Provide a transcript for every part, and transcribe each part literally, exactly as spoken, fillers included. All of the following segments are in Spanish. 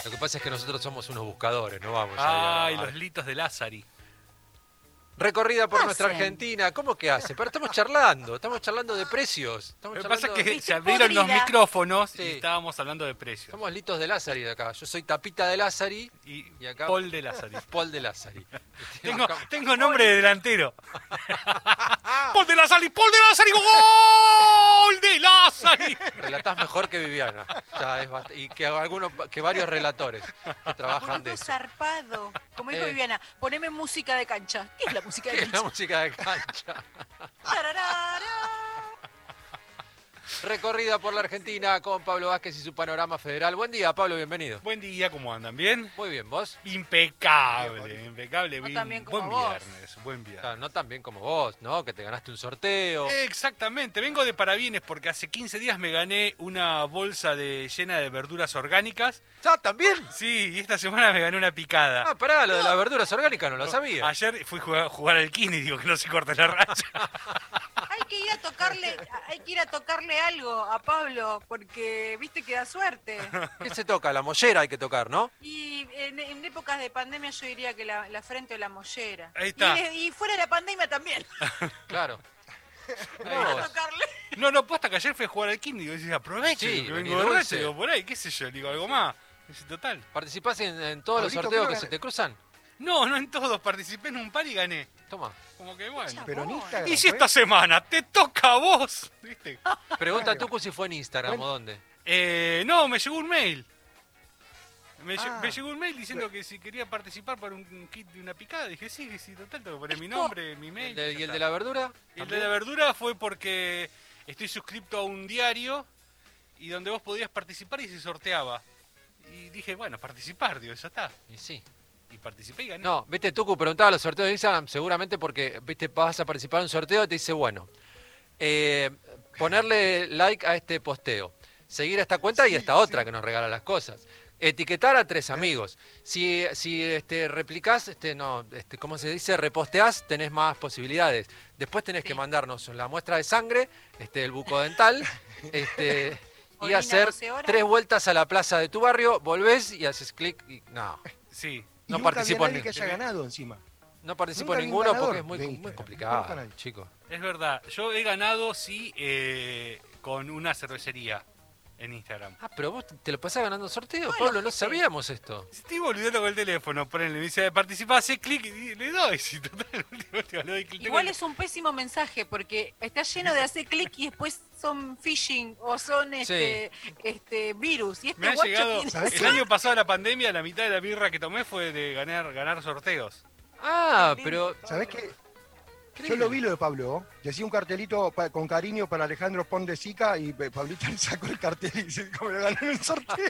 Lo que pasa es que nosotros somos unos buscadores, no vamos Ay, a ir a- los litos de Lázari. Recorrida por ¿Qué nuestra hacen? Argentina, ¿cómo que hace? Pero estamos charlando, estamos charlando de precios. Estamos Lo que pasa es charlando- que Viste, se abrieron los podrida. micrófonos Sí. y estábamos hablando de precios. Somos Litos de Lázari de acá. Yo soy Tapita de Lázari Y, y acá Paul de Lázari. Paul de Lázari. Tengo, tengo nombre de delantero. Paul de Lázari, Paul de Lázari, gol de Lázari. Relatás mejor que Viviana. Ya es bast- y que algunos, que varios relatores que trabajan de Boludo eso. zarpado. Como dijo Eh. Viviana, poneme música de cancha. ¿Qué es la música de ¿Qué es la cancha? música de cancha? Tararara. Recorrida por la Argentina con Pablo Vázquez y su panorama federal. Buen día, Pablo, bienvenido. Buen día, ¿cómo andan? ¿Bien? Muy bien, ¿vos? Impecable, impecable. No bien, tan bien como buen vos. viernes, buen viernes. Claro, no tan bien como vos, ¿no? Que te ganaste un sorteo. Exactamente, vengo de parabienes porque hace quince días me gané una bolsa de, llena de verduras orgánicas. ¿Ya también? Sí, y esta semana me gané una picada. Ah, pará, lo de las verduras orgánicas no lo sabía. Ayer fui a jugar, jugar al kini y digo que no se corta la raya. Hay que ir a tocarle, hay que ir a tocarle algo a Pablo, porque viste que da suerte. ¿Qué se toca? La mollera hay que tocar, ¿no? Y en, en épocas de pandemia yo diría que la, la frente o la mollera. Ahí está. Y, y fuera de la pandemia también. Claro. Ir a Vos. tocarle. No, no, posta que ayer fui a jugar al kini y digo, dices, aprovecho, Sí, que vení vengo de dulce. racha, digo, por ahí, qué sé yo, digo, algo más. Dice, total. ¿Participás en, en todos los Pablito, sorteos creo que que- se te cruzan? No, no en todos, participé en un par y gané. Toma. Como que bueno. Pero en Chabón. Instagram. Y si ¿fue? esta semana te toca a vos, ¿viste? Pregunta a Claro. Tucu si fue en Instagram o dónde. Eh, no, me llegó un mail. Me, lle- Ah. me llegó un mail diciendo que si quería participar por un kit de una picada. Dije, sí, sí, total, tengo que poner mi nombre, mi mail. ¿El de- ya ¿Y el está. de la verdura? Y el de la verdura fue porque estoy suscripto a un diario y donde vos podías participar y se sorteaba. Y dije, bueno, participar, digo, ya está. Y sí. Y participé y gané. No, viste, Tucu preguntaba los sorteos de Instagram seguramente porque, viste, vas a participar en un sorteo y te dice, bueno, eh, ponerle like a este posteo, seguir a esta cuenta y a esta otra que nos regala las cosas, etiquetar a tres amigos. Si, si este, replicás, este, no, este, ¿cómo se dice? Reposteás, tenés más posibilidades. Después tenés Sí. que mandarnos la muestra de sangre, este, el bucodental, este, y Orina hacer doce horas. tres vueltas a la plaza de tu barrio, volvés y haces clic y no. Sí. Y No nunca participo había en nadie que haya ganado encima. No participo Nunca en vi un ninguno ganador porque es muy, de muy Instagram. complicado, Nunca nadie. chicos. Es verdad, yo he ganado, sí, eh, con una cervecería en Instagram. Ah, pero vos te lo pasás ganando sorteo, Bueno, Pablo, no jefe. sabíamos esto. Estoy volviendo con el teléfono, ponele, me dice, participá, hace clic y le doy. Sí, total, último, último, le doy clic. Igual Tengo- es un pésimo mensaje porque está lleno de hacer clic y después son phishing o son este, este virus. Y este Me ha guacho llegado, tiene- ¿sabés el qué? año pasado la pandemia, la mitad de la birra que tomé fue de ganar, ganar sorteos. Ah, pero... ¿Sabés qué? Yo Increíble. lo vi lo de Pablo. Decía un cartelito pa- con cariño para Alejandro Pon de Sica y eh, Pablito le sacó el cartel y dice, ¿cómo lo ganó en el sorteo?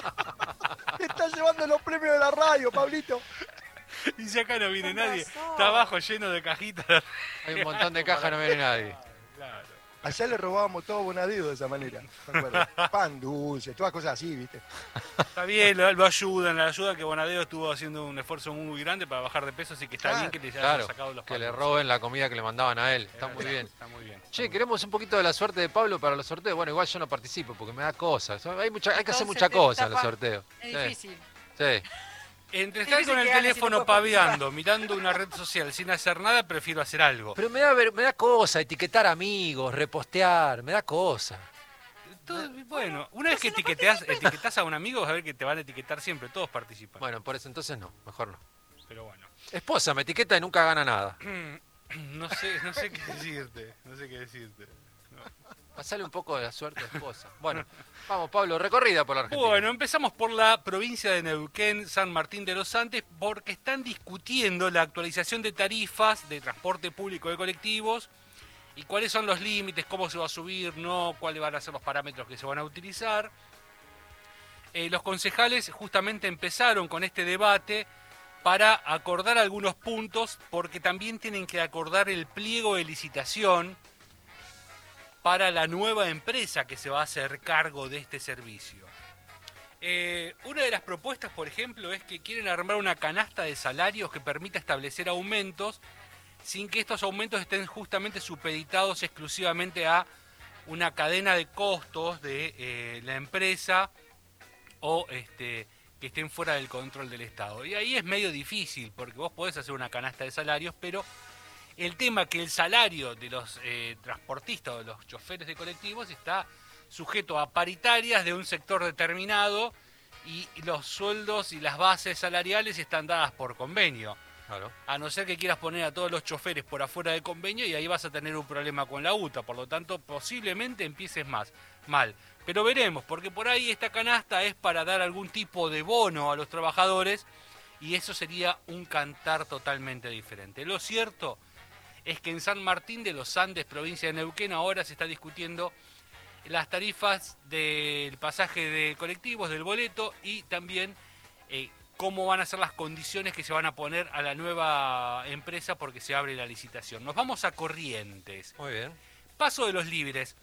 Está llevando los premios de la radio, Pablito. Y si acá no viene Con nadie, razón. está abajo lleno de cajitas. Hay un montón de cajas, no viene nadie. Claro. Allá le robábamos todo Bonadío de esa manera. ¿Me acuerdo? Pan dulce, todas cosas así, ¿viste? Está bien, lo, lo ayudan, la ayuda que Bonadeo estuvo haciendo un esfuerzo muy grande para bajar de peso, así que está Claro. bien que le hayan Claro, sacado los que le palos. roben la comida que le mandaban a él. Está muy bien. Está muy bien. Che, queremos un poquito de la suerte de Pablo para los sorteos. Bueno, igual yo no participo porque me da cosas. Hay, mucha, hay que hacer Entonces mucha te cosa en los tapa- sorteos. Es Sí, difícil. sí. Entre Sí, estar dice con el que Ana, si teléfono no puede participar. paveando, mirando una red social sin hacer nada, prefiero hacer algo. Pero me da, ver- me da cosa etiquetar amigos, repostear, me da cosa. Todo- bueno, una vez que si no etiqueteas, etiquetás a un amigo, vas a ver que te van a etiquetar siempre, todos participan. Bueno, por eso entonces no, mejor no. Pero bueno. Esposa me etiqueta y nunca gana nada. No sé, no sé qué decirte, no sé qué decirte. Pasale un poco de la suerte a esposa. Bueno, vamos Pablo, recorrida por la Argentina. Bueno, empezamos por la provincia de Neuquén, San Martín de los Andes, porque están discutiendo la actualización de tarifas de transporte público de colectivos y cuáles son los límites, cómo se va a subir, no, cuáles van a ser los parámetros que se van a utilizar. Eh, los concejales justamente empezaron con este debate para acordar algunos puntos, porque también tienen que acordar el pliego de licitación para la nueva empresa que se va a hacer cargo de este servicio. Eh, una de las propuestas, por ejemplo, es que quieren armar una canasta de salarios que permita establecer aumentos sin que estos aumentos estén justamente supeditados exclusivamente a una cadena de costos de eh, la empresa o este, que estén fuera del control del Estado. Y ahí es medio difícil, porque vos podés hacer una canasta de salarios, pero el tema que el salario de los eh, transportistas o de los choferes de colectivos está sujeto a paritarias de un sector determinado y los sueldos y las bases salariales están dadas por convenio. Claro. A no ser que quieras poner a todos los choferes por afuera de convenio y ahí vas a tener un problema con la U T A. Por lo tanto, posiblemente empieces más mal. Pero veremos, porque por ahí esta canasta es para dar algún tipo de bono a los trabajadores y eso sería un cantar totalmente diferente. Lo cierto es que en San Martín de los Andes, provincia de Neuquén, ahora se está discutiendo las tarifas del pasaje de colectivos, del boleto y también eh, cómo van a ser las condiciones que se van a poner a la nueva empresa porque se abre la licitación. Nos vamos a Corrientes. Muy bien. Paso de los Libres.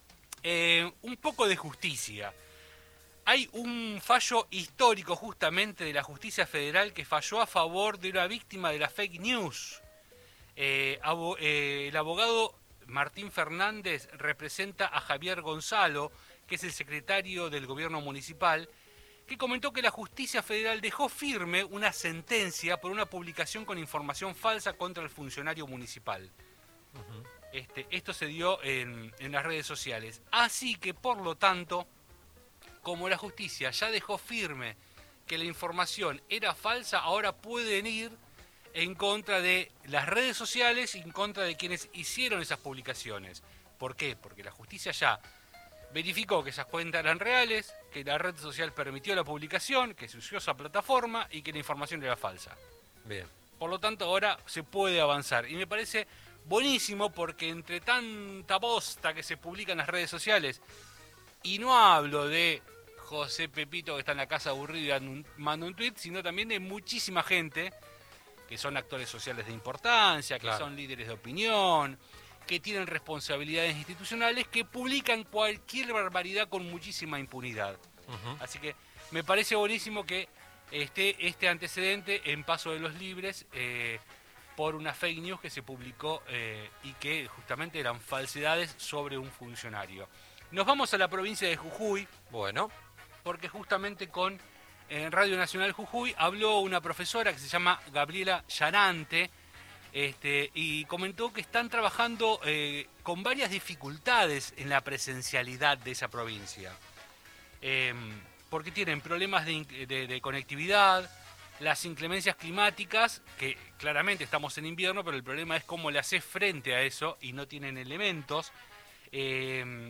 Eh, un poco de justicia. Hay un fallo histórico justamente de la justicia federal que falló a favor de una víctima de la fake news. Eh, abo, eh, el abogado Martín Fernández representa a Javier Gonzalo, que es el secretario del gobierno municipal, que comentó que la justicia federal dejó firme una sentencia por una publicación con información falsa contra el funcionario municipal. Uh-huh. Este, esto se dio en, en las redes sociales. Así que, por lo tanto, como la justicia ya dejó firme que la información era falsa, ahora pueden ir en contra de las redes sociales y en contra de quienes hicieron esas publicaciones. ¿Por qué? Porque la justicia ya verificó que esas cuentas eran reales, que la red social permitió la publicación, que se usó esa plataforma y que la información era falsa. Bien. Por lo tanto, ahora se puede avanzar. Y me parece buenísimo porque entre tanta bosta que se publica en las redes sociales, y no hablo de José Pepito que está en la casa aburrido y manda un tweet, sino también de muchísima gente que son actores sociales de importancia, que claro. son líderes de opinión, que tienen responsabilidades institucionales, que publican cualquier barbaridad con muchísima impunidad. Uh-huh. Así que me parece buenísimo que esté este antecedente en Paso de los Libres eh, por una fake news que se publicó eh, y que justamente eran falsedades sobre un funcionario. Nos vamos a la provincia de Jujuy. Bueno. Porque justamente con en Radio Nacional Jujuy habló una profesora que se llama Gabriela Llanante, este, y comentó que están trabajando eh, con varias dificultades en la presencialidad de esa provincia. Eh, porque tienen problemas de, de, de conectividad, las inclemencias climáticas, que claramente estamos en invierno, pero el problema es cómo le haces frente a eso y no tienen elementos. Eh,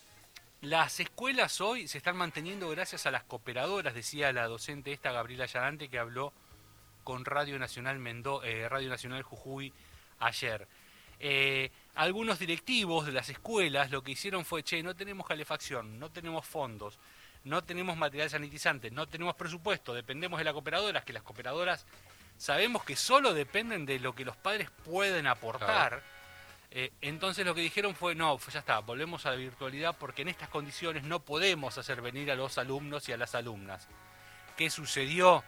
Las escuelas hoy se están manteniendo gracias a las cooperadoras, decía la docente esta Gabriela Llanante, que habló con Radio Nacional Mendo, eh, Radio Nacional Jujuy ayer. Eh, algunos directivos de las escuelas lo que hicieron fue, che, no tenemos calefacción, no tenemos fondos, no tenemos material sanitizante, no tenemos presupuesto, dependemos de las cooperadoras, que las cooperadoras sabemos que solo dependen de lo que los padres pueden aportar. Claro. Eh, entonces lo que dijeron fue, no, ya está, volvemos a la virtualidad porque en estas condiciones no podemos hacer venir a los alumnos y a las alumnas. ¿Qué sucedió?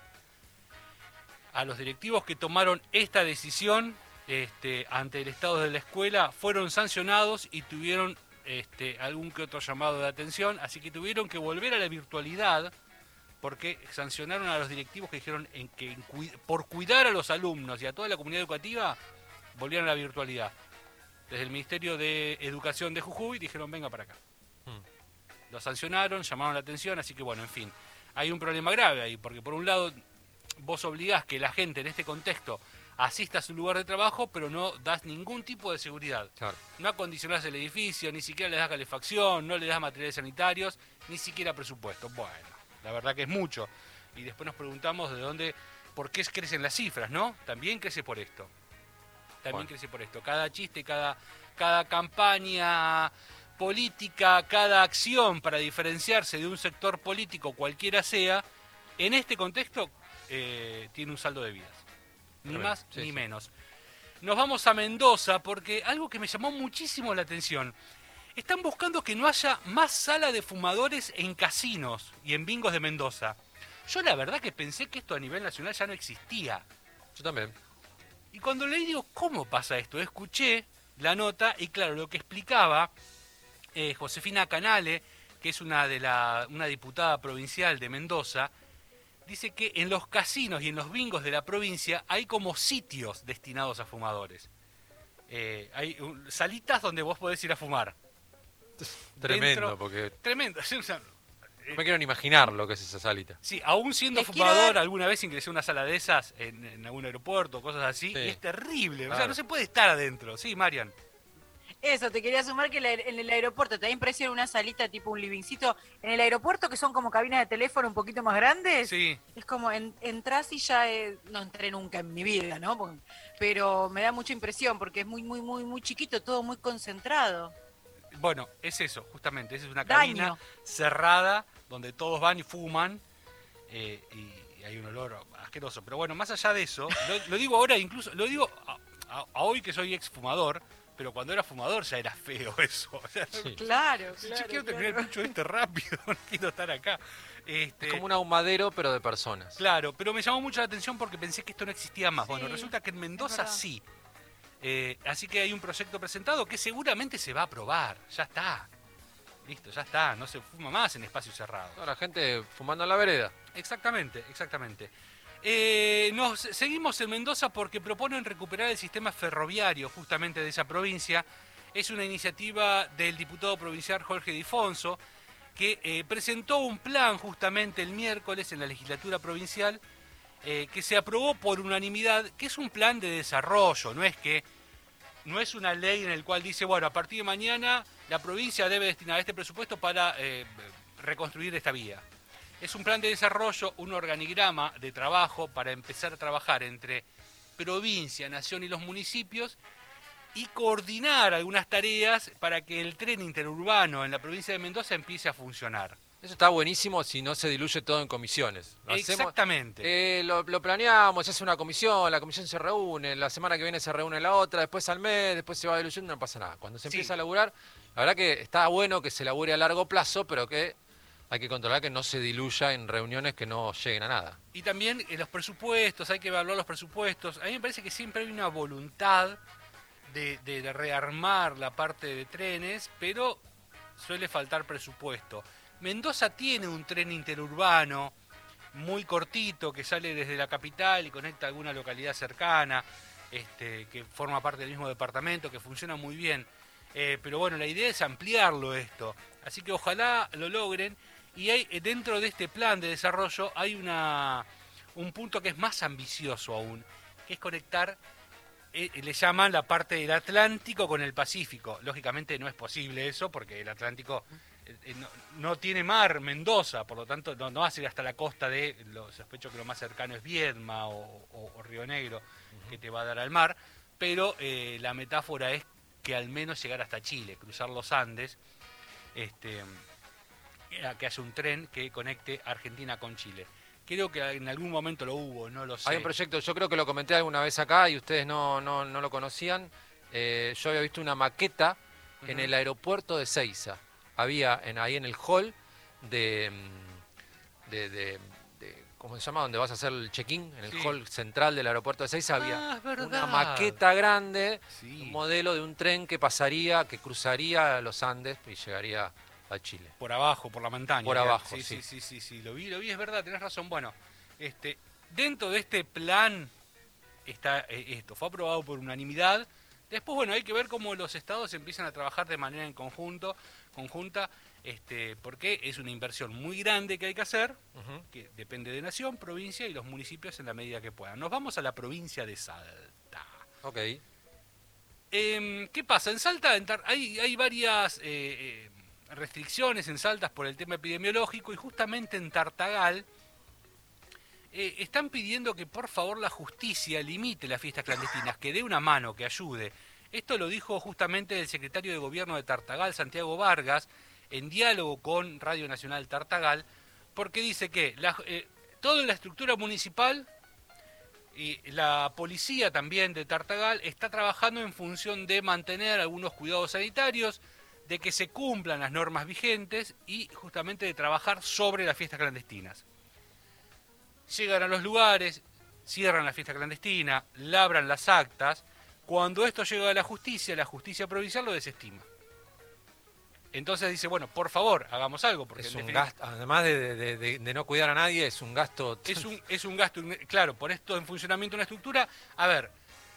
A los directivos que tomaron esta decisión este, ante el estado de la escuela fueron sancionados y tuvieron este, algún que otro llamado de atención, así que tuvieron que volver a la virtualidad porque sancionaron a los directivos que dijeron en que en, por cuidar a los alumnos y a toda la comunidad educativa volvieron a la virtualidad. Desde el Ministerio de Educación de Jujuy dijeron, venga para acá. Hmm. Lo sancionaron, llamaron la atención, así que bueno, en fin. Hay un problema grave ahí, porque por un lado vos obligás que la gente en este contexto asista a su lugar de trabajo, pero no das ningún tipo de seguridad. Claro. No acondicionás el edificio, ni siquiera le das calefacción, no le das materiales sanitarios, ni siquiera presupuesto. Bueno, la verdad que es mucho. Y después nos preguntamos de dónde, por qué crecen las cifras, ¿no? También crece por esto. También bueno. crece por esto. Cada chiste, cada, cada campaña política, cada acción para diferenciarse de un sector político, cualquiera sea, en este contexto eh, tiene un saldo de vidas. Ni Pero más sí, ni sí. menos. Nos vamos a Mendoza porque algo que me llamó muchísimo la atención. Están buscando que no haya más sala de fumadores en casinos y en bingos de Mendoza. Yo la verdad que pensé que esto a nivel nacional ya no existía. Yo también. Y cuando leí digo, ¿cómo pasa esto? Escuché la nota y claro, lo que explicaba eh, Josefina Canale, que es una, de la, una diputada provincial de Mendoza, dice que en los casinos y en los bingos de la provincia hay como sitios destinados a fumadores. Eh, hay un- salitas donde vos podés ir a fumar. Tremendo, Dentro- porque Tremendo. O sea, no me quiero ni imaginar lo que es esa salita. sí, aún siendo Les quiero fumador, dar- alguna vez ingresé a una sala de esas en, en algún aeropuerto, cosas así, Sí. y es terrible. O sea, Claro. no se puede estar adentro. Sí, Marian. Eso, te quería sumar que la- en el aeropuerto te da impresión una salita tipo un livingcito. En el aeropuerto, que son como cabinas de teléfono un poquito más grandes, Sí. es como en, entras y ya eh, no entré nunca en mi vida, ¿no? Porque- pero me da mucha impresión porque es muy, muy, muy, muy chiquito, todo muy concentrado. Bueno, es eso, justamente. Esa es una Daño. cabina cerrada donde todos van y fuman eh, y hay un olor asqueroso. Pero bueno, más allá de eso, lo, lo digo ahora incluso, lo digo a, a- a hoy que soy ex fumador, pero cuando era fumador ya era feo eso. O sea, Sí. Claro, yo claro. quiero claro. terminar el pucho este rápido, no quiero estar acá. Este, Es como un ahumadero, pero de personas. Claro, pero me llamó mucho la atención porque pensé que esto no existía más. Sí, Bueno, resulta que en Mendoza verdad. sí. Eh, así que hay un proyecto presentado que seguramente se va a aprobar. Ya está. Listo, ya está. No se fuma más en espacios cerrados. No, la gente fumando en la vereda. Exactamente, exactamente. Eh, nos seguimos en Mendoza porque proponen recuperar el sistema ferroviario justamente de esa provincia. Es una iniciativa del diputado provincial Jorge Difonso, que eh, presentó un plan justamente el miércoles en la legislatura provincial, eh, que se aprobó por unanimidad, que es un plan de desarrollo, no es que no es una ley en el cual dice, bueno, a partir de mañana la provincia debe destinar este presupuesto para eh, reconstruir esta vía. Es un plan de desarrollo, un organigrama de trabajo para empezar a trabajar entre provincia, nación y los municipios y coordinar algunas tareas para que el tren interurbano en la provincia de Mendoza empiece a funcionar. Eso está buenísimo si no se diluye todo en comisiones. Lo hacemos- Exactamente. Eh, lo, lo planeamos, se hace una comisión, la comisión se reúne, la semana que viene se reúne la otra, después al mes, después se va diluyendo, no pasa nada. Cuando se Sí. empieza a laburar, la verdad que está bueno que se labure a largo plazo, pero que hay que controlar que no se diluya en reuniones que no lleguen a nada. Y también en los presupuestos, hay que evaluar los presupuestos. A mí me parece que siempre hay una voluntad de, de- de rearmar la parte de trenes, pero suele faltar presupuesto. Mendoza tiene un tren interurbano muy cortito que sale desde la capital y conecta a alguna localidad cercana, este, que forma parte del mismo departamento, que funciona muy bien. Eh, pero bueno, la idea es ampliarlo esto. Así que ojalá lo logren. Y hay, eh, dentro de este plan de desarrollo hay una, un punto que es más ambicioso aún, que es conectar, eh, le llaman la parte del Atlántico con el Pacífico. Lógicamente no es posible eso porque el Atlántico eh, eh, no, no tiene mar, Mendoza, por lo tanto no, no va a ser hasta la costa de, lo sospecho que lo más cercano es Viedma o, o- o Río Negro, que te va a dar al mar, pero eh, la metáfora es que al menos llegar hasta Chile, cruzar los Andes, este, que haya un tren que conecte Argentina con Chile. Creo que en algún momento lo hubo, no lo sé. Hay un proyecto, yo creo que lo comenté alguna vez acá y ustedes no, no, no lo conocían. Eh, yo había visto una maqueta en Ujú. el aeropuerto de Seiza. Había en, ahí en el hall de, mm, de, de- de- ¿cómo se llama? Donde vas a hacer el check-in, en el Sí. hall central del aeropuerto de Seiza había Ah, es verdad. una maqueta grande, Sí. un modelo de un tren que pasaría, que cruzaría los Andes y llegaría a Chile. Por abajo, por la montaña. Por ¿verdad? abajo, sí, sí. sí, sí, sí, sí, lo vi, lo vi, es verdad, tenés razón. Bueno, este, dentro de este plan está eh, esto, fue aprobado por unanimidad. Después, bueno, hay que ver cómo los estados empiezan a trabajar de manera en conjunto, conjunta, este, porque es una inversión muy grande que hay que hacer, Ujú. que depende de nación, provincia y los municipios en la medida que puedan. Nos vamos a la provincia de Salta. Ok. Em, ¿Qué pasa? En Salta en Tar- hay, hay varias eh, eh, restricciones en Salta por el tema epidemiológico y justamente en Tartagal eh, están pidiendo que por favor la justicia limite las fiestas clandestinas, que dé una mano, que ayude. Esto lo dijo justamente el secretario de Gobierno de Tartagal, Santiago Vargas, en diálogo con Radio Nacional Tartagal, porque dice que la, eh, toda la estructura municipal y la policía también de Tartagal está trabajando en función de mantener algunos cuidados sanitarios, de que se cumplan las normas vigentes y justamente de trabajar sobre las fiestas clandestinas. Llegan a los lugares, cierran la fiesta clandestina, labran las actas. Cuando esto llega a la justicia, la justicia provincial lo desestima. Entonces dice, bueno, por favor, hagamos algo. Porque Es en un definitiva- gasto, además de, de- de- de no cuidar a nadie, es un gasto. Es un, es un gasto, inne- claro, por esto en funcionamiento de una estructura. A ver,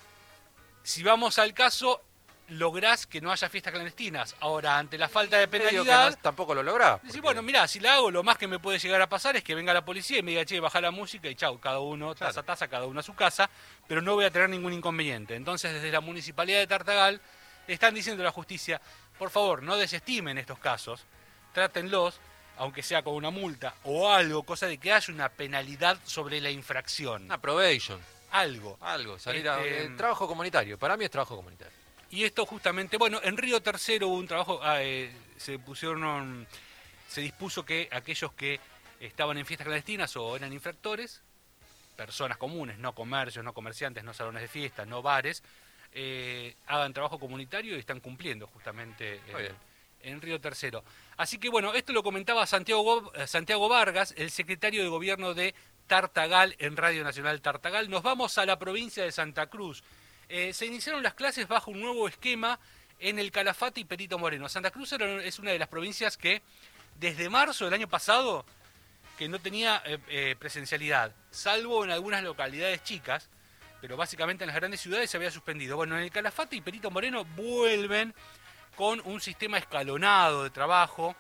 si vamos al caso, lográs que no haya fiestas clandestinas. Ahora, ante la falta de Medio que penalidad, no- tampoco lo lográs. decís, porque- bueno, mirá, si la hago, lo más que me puede llegar a pasar es que venga la policía y me diga, che, baja la música y chau, cada uno, Claro. taza a taza, cada uno a su casa, pero no voy a tener ningún inconveniente. Entonces, desde la Municipalidad de Tartagal, están diciendo a la justicia, por favor, no desestimen estos casos, trátenlos, aunque sea con una multa o algo, cosa de que haya una penalidad sobre la infracción. Una probation, Algo. algo, salir a... Este, eh, trabajo comunitario, para mí es trabajo comunitario. Y esto justamente, bueno, en Río Tercero hubo un trabajo, ah, eh, se pusieron, se dispuso que aquellos que estaban en fiestas clandestinas o eran infractores, personas comunes, no comercios, no comerciantes, no salones de fiestas, no bares, eh, hagan trabajo comunitario y están cumpliendo justamente Muy en, bien. en Río Tercero. Así que bueno, esto lo comentaba Santiago, Go- eh, Santiago Vargas, el secretario de gobierno de Tartagal en Radio Nacional Tartagal. Nos vamos a la provincia de Santa Cruz. Eh, se iniciaron las clases bajo un nuevo esquema en el Calafate y Perito Moreno. Santa Cruz era- es una de las provincias que desde marzo del año pasado que no tenía eh, eh, presencialidad, salvo en algunas localidades chicas, pero básicamente en las grandes ciudades se había suspendido. Bueno, en el Calafate y Perito Moreno vuelven con un sistema escalonado de trabajo,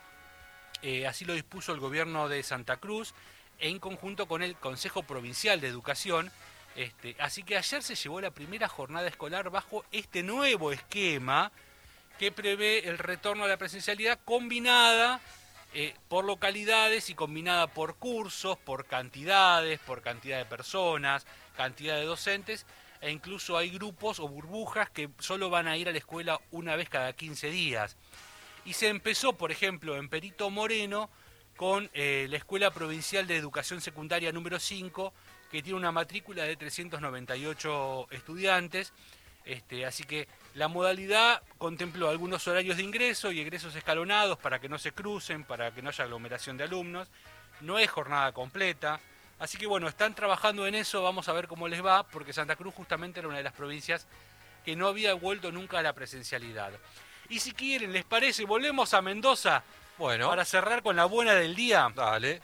eh, así lo dispuso el gobierno de Santa Cruz, en conjunto con el Consejo Provincial de Educación. Este, así que ayer se llevó la primera jornada escolar bajo este nuevo esquema que prevé el retorno a la presencialidad combinada eh, por localidades y combinada por cursos, por cantidades, por cantidad de personas, cantidad de docentes, e incluso hay grupos o burbujas que solo van a ir a la escuela una vez cada quince días. Y se empezó, por ejemplo, en Perito Moreno con eh, la Escuela Provincial de Educación Secundaria número cinco, que tiene una matrícula de trescientos noventa y ocho estudiantes. Este, así que la modalidad contempló algunos horarios de ingreso y egresos escalonados para que no se crucen, para que no haya aglomeración de alumnos. No es jornada completa. Así que bueno, están trabajando en eso, vamos a ver cómo les va, porque Santa Cruz justamente era una de las provincias que no había vuelto nunca a la presencialidad. Y si quieren, les parece, volvemos a Mendoza Bueno, para cerrar con la buena del día. dale.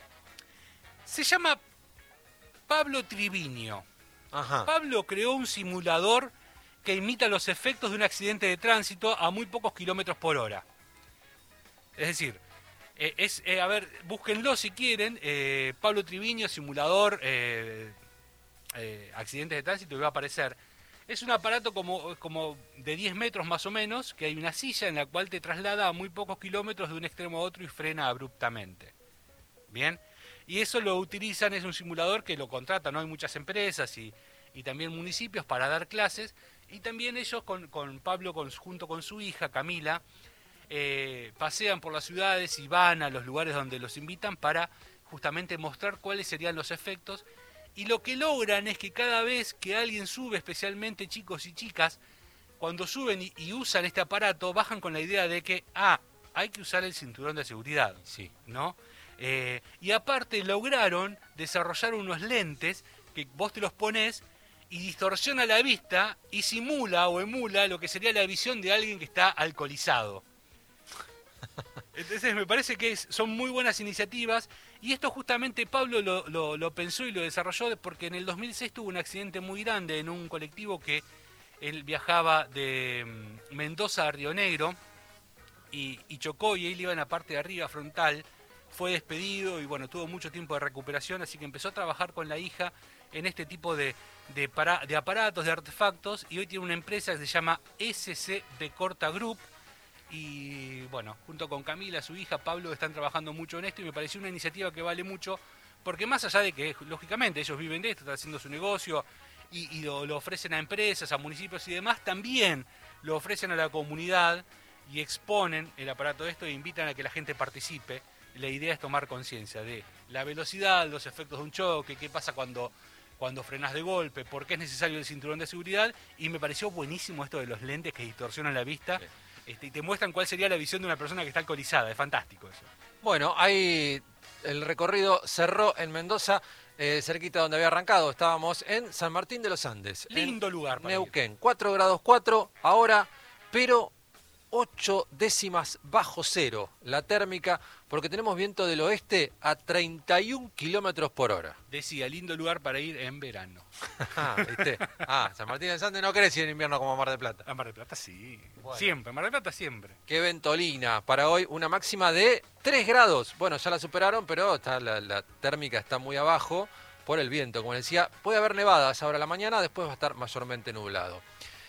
Se llama Pablo Triviño. Ajá. Pablo creó un simulador que imita los efectos de un accidente de tránsito a muy pocos kilómetros por hora. Es decir, eh, es, eh, a ver, búsquenlo si quieren, eh, Pablo Triviño, simulador, eh, eh, accidentes de tránsito, y va a aparecer. Es un aparato como, como de diez metros más o menos, que hay una silla en la cual te traslada a muy pocos kilómetros de un extremo a otro y frena abruptamente. Bien, y eso lo utilizan, es un simulador que lo contratan, ¿no? Hay muchas empresas y, y también municipios para dar clases, y también ellos con, con Pablo, con, junto con su hija Camila, eh, pasean por las ciudades y van a los lugares donde los invitan para justamente mostrar cuáles serían los efectos. Y lo que logran es que cada vez que alguien sube, especialmente chicos y chicas, cuando suben y, y usan este aparato, bajan con la idea de que, ah, hay que usar el cinturón de seguridad, Sí. ¿no? Eh, y aparte lograron desarrollar unos lentes que vos te los pones y distorsiona la vista y simula o emula lo que sería la visión de alguien que está alcoholizado. Entonces me parece que es- son muy buenas iniciativas, y esto justamente Pablo lo, lo- lo pensó y lo desarrolló porque en el dos mil seis tuvo un accidente muy grande en un colectivo que él viajaba de mm, Mendoza a Río Negro y, y chocó, y él iba en la parte de arriba frontal, fue despedido y bueno, tuvo mucho tiempo de recuperación, así que empezó a trabajar con la hija en este tipo de, de, para- de aparatos, de artefactos, y hoy tiene una empresa que se llama S C B Corta Group. Y bueno, junto con Camila, su hija, Pablo, están trabajando mucho en esto, y me pareció una iniciativa que vale mucho, porque más allá de que, lógicamente, ellos viven de esto, están haciendo su negocio y, y lo, lo ofrecen a empresas, a municipios y demás, también lo ofrecen a la comunidad y exponen el aparato de esto e invitan a que la gente participe. La idea es tomar conciencia de la velocidad, los efectos de un choque, qué pasa cuando, cuando frenas de golpe, por qué es necesario el cinturón de seguridad, y me pareció buenísimo esto de los lentes que distorsionan la vista. Sí. Este, y te muestran cuál sería la visión de una persona que está alcoholizada. Es fantástico eso. Bueno, ahí el recorrido cerró en Mendoza, eh, cerquita donde había arrancado. Estábamos en San Martín de los Andes. en Lindo lugar para ir. Neuquén, cuatro grados cuatro ahora, pero ocho décimas bajo cero la térmica, porque tenemos viento del oeste a treinta y un kilómetros por hora. Decía, lindo lugar para ir en verano. Ah, ¿viste? Ah, San Martín del Sande no querés ir en invierno como Mar del Plata. A Mar del Plata sí. Bueno. Siempre, Mar del Plata siempre. Qué ventolina. Para hoy una máxima de tres grados. Bueno, ya la superaron, pero está, la, la térmica está muy abajo por el viento. Como decía, puede haber nevadas ahora a la mañana, después va a estar mayormente nublado.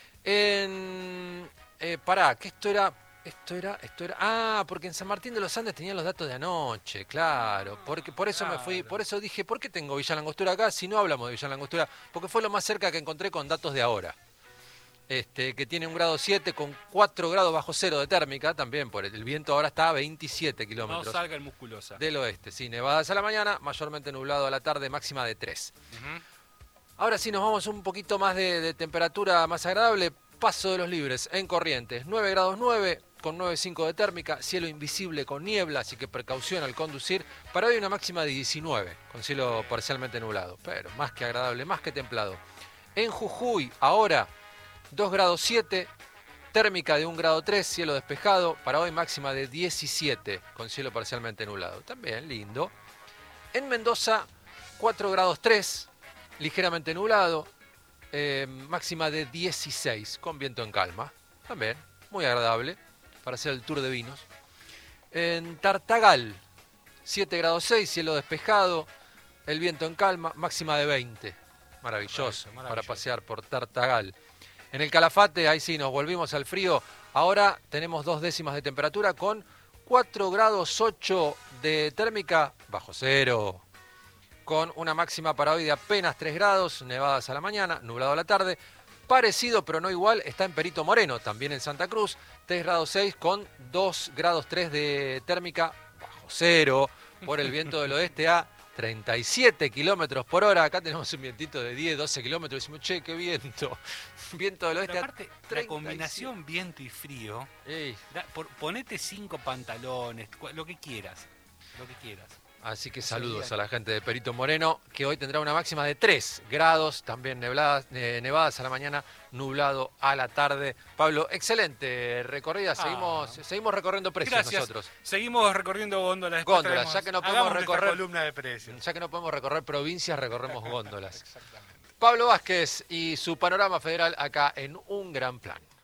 En... Eh, pará, que esto era... Esto era, esto era... Ah, porque en San Martín de los Andes tenían los datos de anoche, claro. Porque, por eso me fui, por eso dije, ¿por qué tengo Villa Langostura acá si no hablamos de Villa Langostura? Porque fue lo más cerca que encontré con datos de ahora. Este, que tiene un grado siete con cuatro grados bajo cero de térmica, también por el, el viento ahora está a veintisiete kilómetros. No salga el musculosa. Del oeste, sí, nevadas a la mañana, mayormente nublado a la tarde, máxima de tres. Uh-huh. Ahora sí nos vamos un poquito más de, de temperatura más agradable. Paso de los Libres en Corrientes, nueve grados nueve con nueve coma cinco de térmica, cielo invisible con niebla, así que precaución al conducir. Para hoy una máxima de diecinueve, con cielo parcialmente nublado, pero más que agradable, más que templado. En Jujuy, ahora dos grados siete, térmica de un grado tres, cielo despejado. Para hoy máxima de diecisiete, con cielo parcialmente nublado. También lindo. En Mendoza, cuatro grados tres, ligeramente nublado. Eh, máxima de dieciséis, con viento en calma. También, muy agradable para hacer el tour de vinos. En Tartagal, siete grados seis, cielo despejado. El viento en calma, máxima de veinte. Maravilloso, Maravilloso. para pasear por Tartagal. En el Calafate, ahí sí, nos volvimos al frío. Ahora tenemos dos décimas de temperatura con cuatro grados ocho de térmica bajo cero. Con una máxima para hoy de apenas tres grados, nevadas a la mañana, nublado a la tarde. Parecido, pero no igual, está en Perito Moreno, también en Santa Cruz, tres grados seis con dos grados tres de térmica bajo cero. Por el viento del oeste a treinta y siete kilómetros por hora. Acá tenemos un vientito de diez, doce kilómetros. Decimos, che, qué viento. Viento del oeste Pero a aparte, la treinta y siete. combinación viento y frío, Ey. da- por- ponete cinco pantalones, cua- lo que quieras, lo que quieras. Así que saludos a la gente de Perito Moreno, que hoy tendrá una máxima de tres grados, también nebladas, eh, nevadas a la mañana, nublado a la tarde. Pablo, excelente recorrida, seguimos, Ah. seguimos recorriendo precios Gracias. nosotros. Seguimos recorriendo góndolas. Después Góndolas, traemos- ya que no podemos hagamos nuestra recorrer- columna de precios. Ya que no podemos recorrer provincias, recorremos góndolas. Exactamente. Pablo Vázquez y su panorama federal acá en Un Gran Plan.